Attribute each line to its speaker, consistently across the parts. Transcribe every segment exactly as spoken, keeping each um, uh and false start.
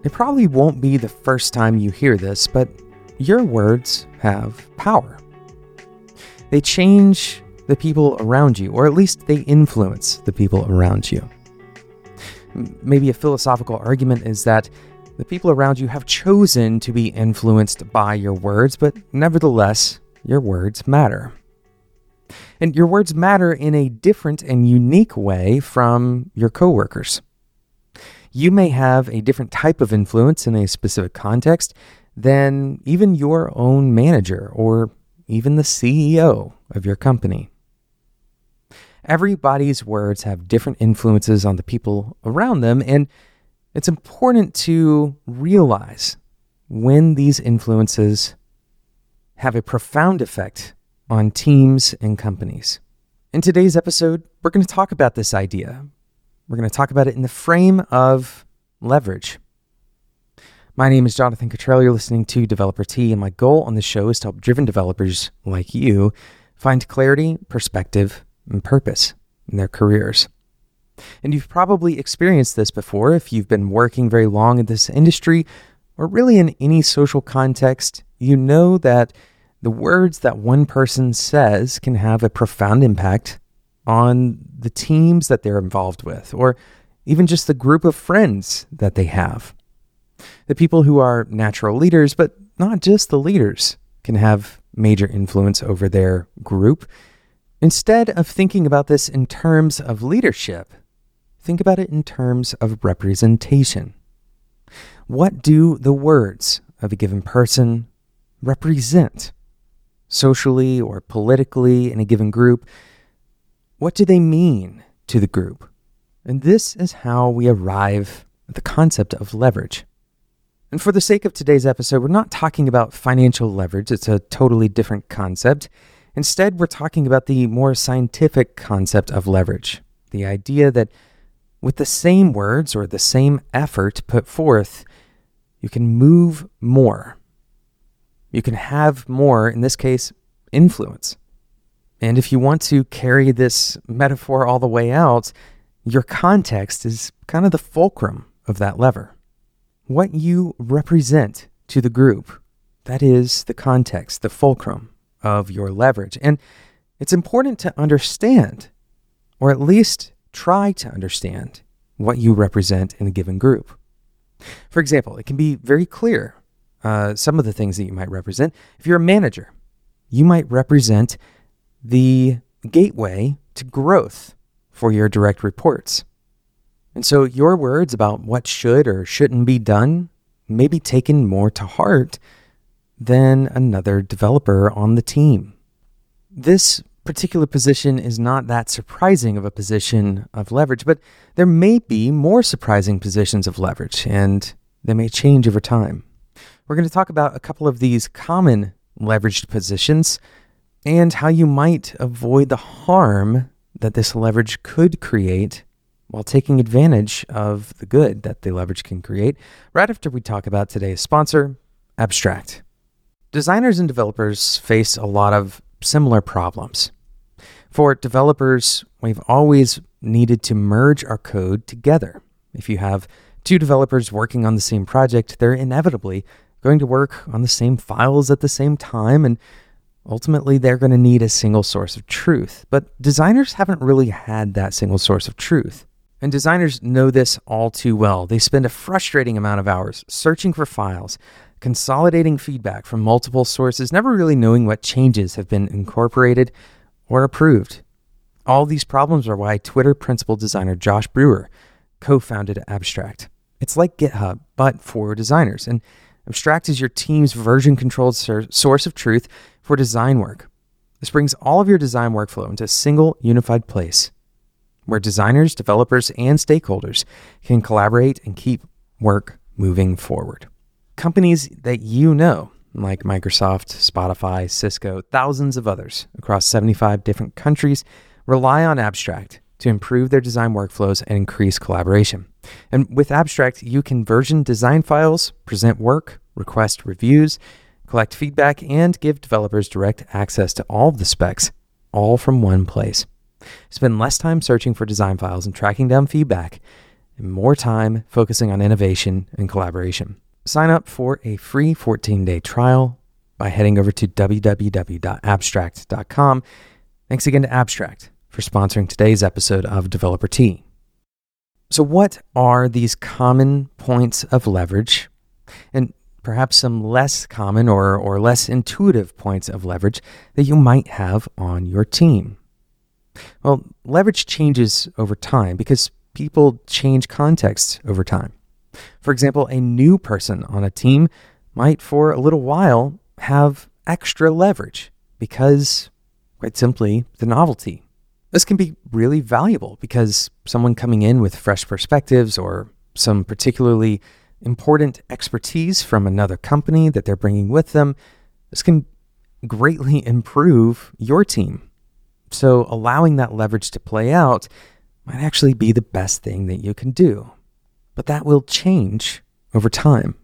Speaker 1: It probably won't be the first time you hear this, but your words have power. They change the people around you, or at least they influence the people around you. Maybe a philosophical argument is that the people around you have chosen to be influenced by your words, but nevertheless, your words matter. And your words matter in a different and unique way from your coworkers. You may have a different type of influence in a specific context than even your own manager or even the C E O of your company. Everybody's words have different influences on the people around them, and it's important to realize when these influences have a profound effect on teams and companies. In today's episode, we're going to talk about this idea. We're going to talk about it in the frame of leverage. My name is Jonathan Cottrell. You're listening to Developer Tea, and my goal on this show is to help driven developers like you find clarity, perspective, and purpose in their careers. And you've probably experienced this before if you've been working very long in this industry, or really in any social context. You know that the words that one person says can have a profound impact on the teams that they're involved with, or even just the group of friends that they have. The people who are natural leaders, but not just the leaders, can have major influence over their group. Instead of thinking about this in terms of leadership, think about it in terms of representation. What do the words of a given person represent? Socially or politically in a given group, what do they mean to the group? And this is how we arrive at the concept of leverage. And for the sake of today's episode, we're not talking about financial leverage. It's a totally different concept. Instead, we're talking about the more scientific concept of leverage. The idea that with the same words or the same effort put forth, you can move more. You can have more, in this case, influence. And if you want to carry this metaphor all the way out, your context is kind of the fulcrum of that lever. What you represent to the group, that is the context, the fulcrum of your leverage. And it's important to understand, or at least try to understand, what you represent in a given group. For example, it can be very clear uh, some of the things that you might represent. If you're a manager, you might represent the gateway to growth for your direct reports. And so your words about what should or shouldn't be done may be taken more to heart than another developer on the team. This particular position is not that surprising of a position of leverage, but there may be more surprising positions of leverage, and they may change over time. We're going to talk about a couple of these common leveraged positions and how you might avoid the harm that this leverage could create while taking advantage of the good that the leverage can create, right after we talk about today's sponsor, Abstract. Designers and developers face a lot of similar problems. For developers, we've always needed to merge our code together. If you have two developers working on the same project, they're inevitably going to work on the same files at the same time, and ultimately they're going to need a single source of truth. But designers haven't really had that single source of truth. And designers know this all too well. They spend a frustrating amount of hours searching for files, consolidating feedback from multiple sources, never really knowing what changes have been incorporated or approved. All these problems are why Twitter principal designer Josh Brewer co-founded Abstract. It's like GitHub, but for designers. And Abstract is your team's version-controlled sur- source of truth for design work. This brings all of your design workflow into a single unified place where designers, developers, and stakeholders can collaborate and keep work moving forward. Companies that you know, like Microsoft, Spotify, Cisco, thousands of others across seventy-five different countries, rely on Abstract to improve their design workflows and increase collaboration. And with Abstract, you can version design files, present work, request reviews, collect feedback, and give developers direct access to all of the specs, all from one place. Spend less time searching for design files and tracking down feedback, and more time focusing on innovation and collaboration. Sign up for a free fourteen-day trial by heading over to w w w dot abstract dot com. Thanks again to Abstract for sponsoring today's episode of Developer Tea. So what are these common points of leverage, and perhaps some less common or, or less intuitive points of leverage that you might have on your team? Well, leverage changes over time because people change contexts over time. For example, a new person on a team might for a little while have extra leverage because, quite simply, the novelty. This can be really valuable because someone coming in with fresh perspectives or some particularly important expertise from another company that they're bringing with them, this can greatly improve your team. So allowing that leverage to play out might actually be the best thing that you can do. But that will change over time.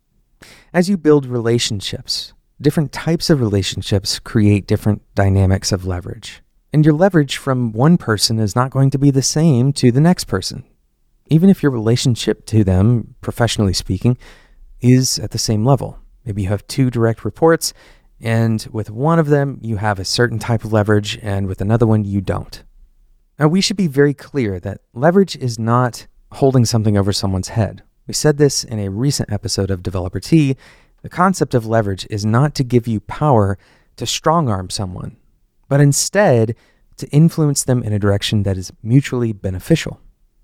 Speaker 1: As you build relationships, different types of relationships create different dynamics of leverage. And your leverage from one person is not going to be the same to the next person, even if your relationship to them, professionally speaking, is at the same level. Maybe you have two direct reports, and with one of them, you have a certain type of leverage, and with another one, you don't. Now, we should be very clear that leverage is not holding something over someone's head. We said this in a recent episode of Developer Tea. The concept of leverage is not to give you power to strong-arm someone, but instead to influence them in a direction that is mutually beneficial.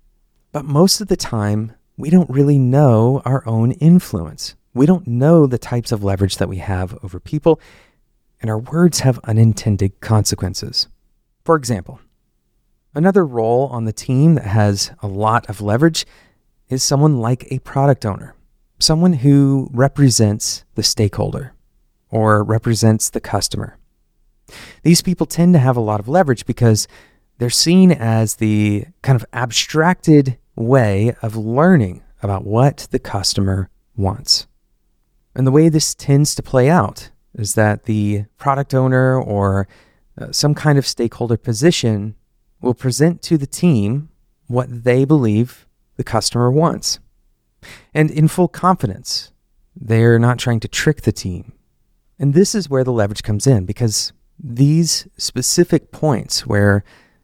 Speaker 1: But most of the time, we don't really know our own influence. We don't know the types of leverage that we have over people, and our words have unintended consequences. For example, another role on the team that has a lot of leverage is someone like a product owner, someone who represents the stakeholder or represents the customer. These people tend to have a lot of leverage because they're seen as the kind of abstracted way of learning about what the customer wants. And the way this tends to play out is that the product owner or uh, some kind of stakeholder position will present to the team what they believe the customer wants. And in full confidence, they're not trying to trick the team. And this is where the leverage comes in, because these specific points where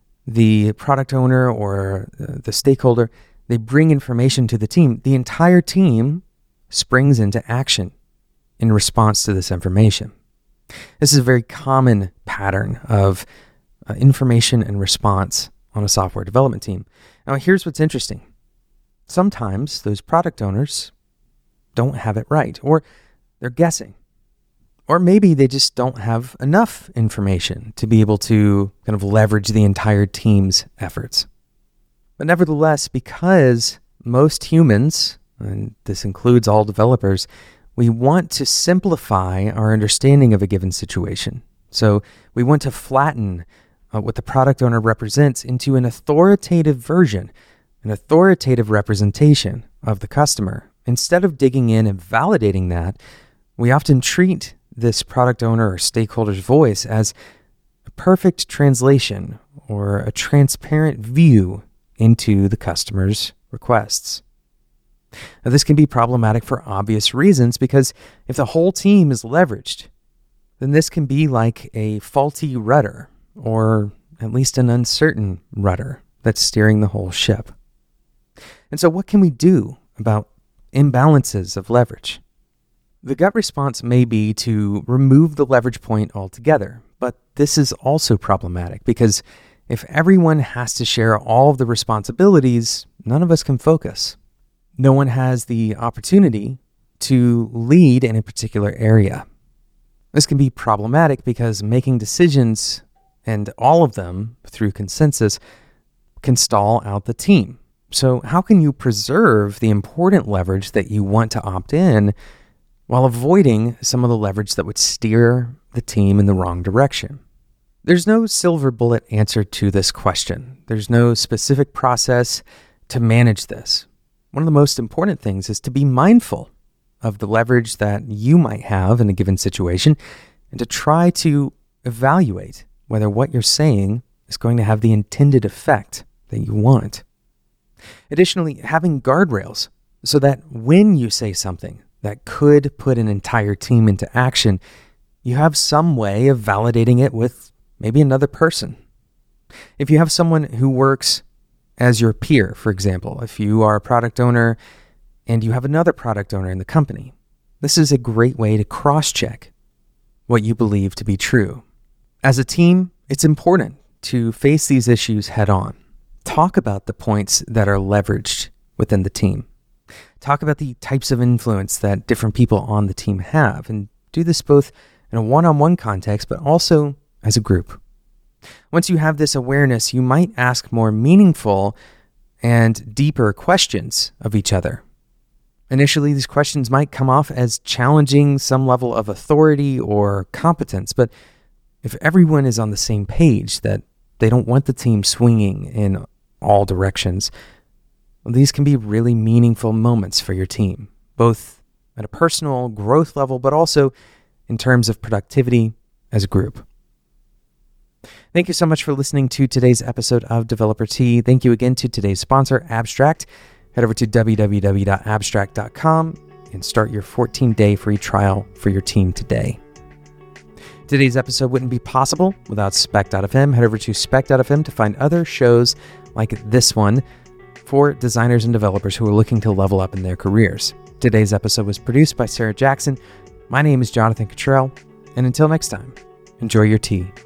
Speaker 1: the product owner or the stakeholder, they bring information to the team, the entire team springs into action in response to this information. This is a very common pattern of uh, information and response on a software development team. Now, here's what's interesting. Sometimes those product owners don't have it right, or they're guessing. Or maybe they just don't have enough information to be able to kind of leverage the entire team's efforts. But nevertheless, because most humans, and this includes all developers, we want to simplify our understanding of a given situation. So we want to flatten uh, what the product owner represents into an authoritative version, an authoritative representation of the customer. Instead of digging in and validating that, we often treat this product owner or stakeholder's voice as a perfect translation or a transparent view into the customer's requests. Now, this can be problematic for obvious reasons, because if the whole team is leveraged, then this can be like a faulty rudder, or at least an uncertain rudder that's steering the whole ship. And so what can we do about imbalances of leverage? The gut response may be to remove the leverage point altogether, but this is also problematic because if everyone has to share all of the responsibilities, none of us can focus. No one has the opportunity to lead in a particular area. This can be problematic because making decisions, and all of them through consensus, can stall out the team. So how can you preserve the important leverage that you want to opt in while avoiding some of the leverage that would steer the team in the wrong direction? There's no silver bullet answer to this question. There's no specific process to manage this. One of the most important things is to be mindful of the leverage that you might have in a given situation and to try to evaluate whether what you're saying is going to have the intended effect that you want. Additionally, having guardrails so that when you say something that could put an entire team into action, you have some way of validating it with maybe another person. If you have someone who works as your peer, for example, if you are a product owner and you have another product owner in the company, this is a great way to cross-check what you believe to be true. As a team, it's important to face these issues head on. Talk about the points that are leveraged within the team. Talk about the types of influence that different people on the team have, and do this both in a one-on-one context, but also as a group. Once you have this awareness, you might ask more meaningful and deeper questions of each other. Initially, these questions might come off as challenging some level of authority or competence, but if everyone is on the same page that they don't want the team swinging in all directions, well, these can be really meaningful moments for your team, both at a personal growth level, but also in terms of productivity as a group. Thank you so much for listening to today's episode of Developer Tea. Thank you again to today's sponsor, Abstract. Head over to w w w dot abstract dot com and start your fourteen-day free trial for your team today. Today's episode wouldn't be possible without Spec dot f m. Head over to Spec dot f m to find other shows like this one for designers and developers who are looking to level up in their careers. Today's episode was produced by Sarah Jackson. My name is Jonathan Cottrell, and until next time, enjoy your tea.